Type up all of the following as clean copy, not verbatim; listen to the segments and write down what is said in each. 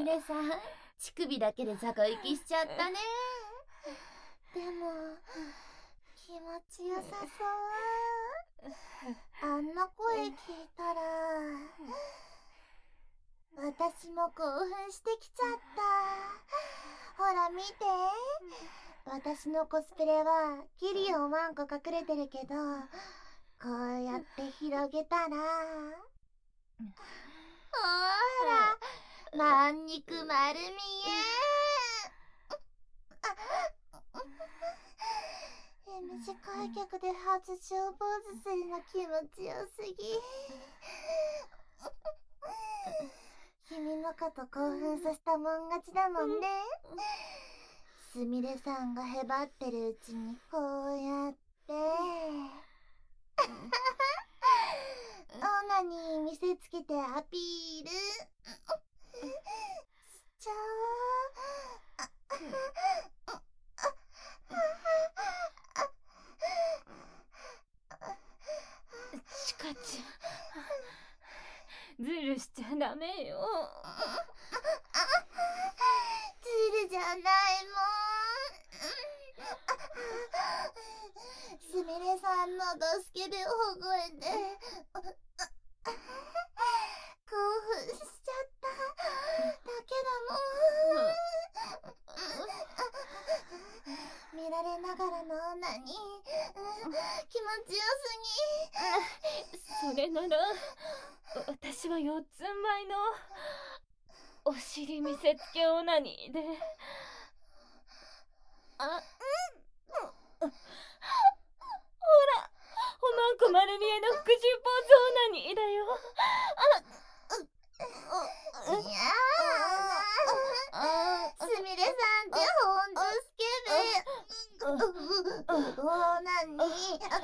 れさん、乳首だけで雑魚息しちゃったね。 でも気持ちよさそう。あんな声聞いたら私も興奮してきちゃった。ほら見て、私のコスプレはキリオンワンコ隠れてるけど、こうやって広げたらほら、まんにく丸見え。短い曲で発情ポーズするの気持ちよすぎ。君のこと興奮させたもん勝ちだもんね。すみれさんがへばってるうちにこうやってオナニー見せつけてアピールしちゃおう。 チカちゃん、ズルしちゃダメよ。 ズルじゃないもん。すみれさんのドスケベ大声で興奮しちゃっただけだもん。見られながらのオナニー、気持ちよすそれなら私は4つん這いのお尻見せつけオナニーで。ほら、おまんこ丸見えの復讐ポーズオナニーだよ。 ぎ。いやー、すみれさんってほんとスケベ。オナニーは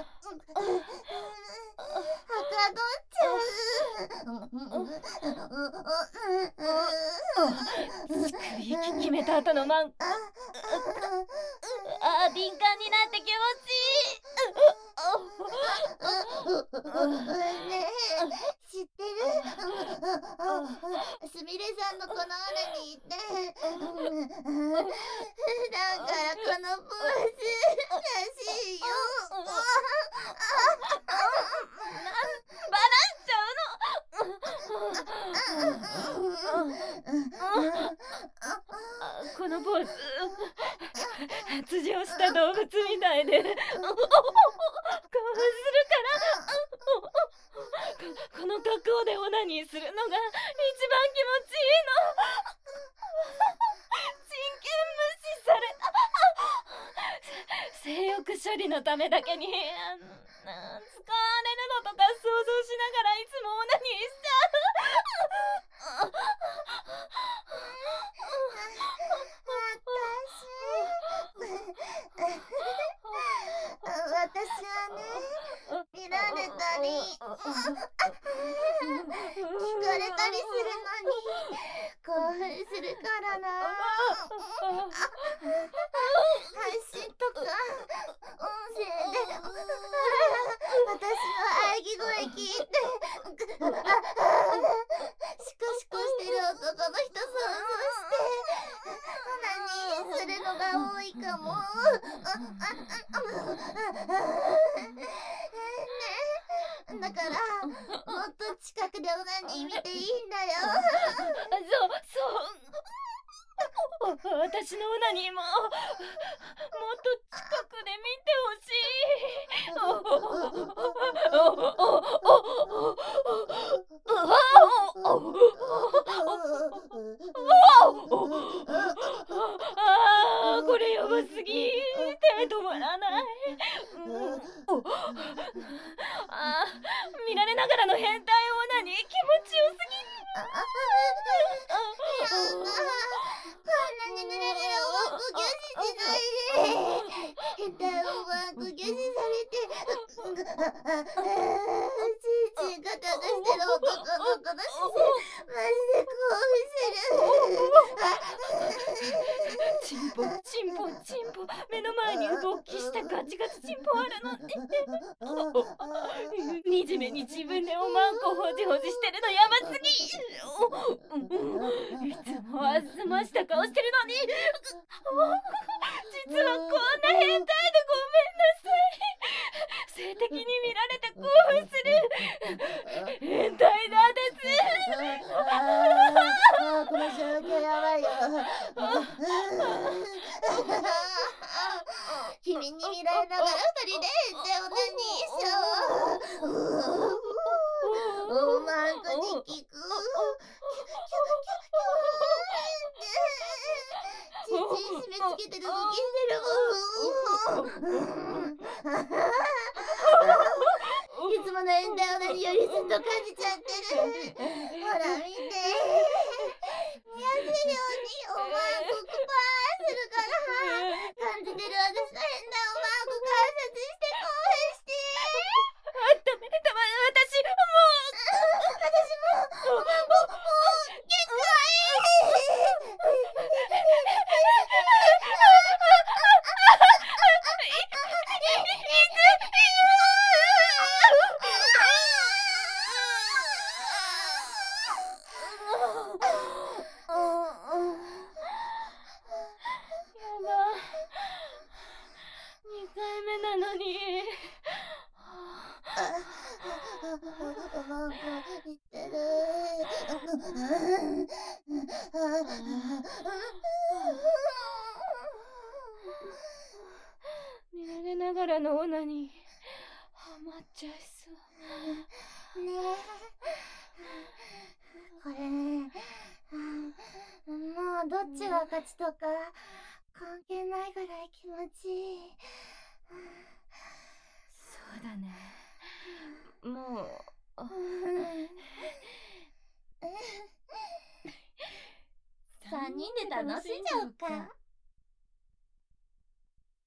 かどっちゃう。息決めた後のマンコ、敏感になって気持ちいい。 ねえ、知ってる？すみれさんのこのオナニーって普段からこのポーズらしいよ。 バラしちゃうの。このポーズ、発情した動物みたいで興奮するからこの格好でオナニーするのが一番気持ちいいの。真剣無視された。性欲処理のためだけに使われるのとか想像しながらいつもオナニーしちゃう。 私はね、見られたり聞かれたりするのに興奮するからな。配信とか音声で私の喘ぎ声聞いてシコシコしてる男の人想像してオナニーするのが多いかも。だからもっと近くでオナニー見ていいんだよ。 そう私のオナニーももっと近くで見てほしい。これやばすぎ、手止まらない。見られながらの変態オナニー気持ちよすぎる。 こんなに濡れるおまんこ拒否しないで。変態おまんこ拒否されてちんちんガタガタしてる男の子の視線マジで興奮する。 チンポチンポチンポ、目の前に勃起したガチガチチンポポールの惨めに自分でおまんこほじほじしてるのやばすぎ。いつもあすました顔してるのに、実はこんな変態でごめんなさい。性的に見られて興奮する変態なんです。 この状況やばいよ。君に見られながら二人で変態オナニーしよう。おまんこに聞く。ちっち締め付けてる動きしてる。いつもの変態オナニーよりずっと感じちゃってる。ほら見て。見やすいようにおまんこくぱーするから、感じてる私の変態おまんこ観察して興奮して。 ダメ、私も私もおまんこもう限界。 2回目なのに。 おまんこいってる。 見られながらのオナにハマっちゃいそうねえ、これもうどっちが勝ちとか関係ないぐらい気持ちいい。 そうだね。もう 3人で楽しんじゃおうか。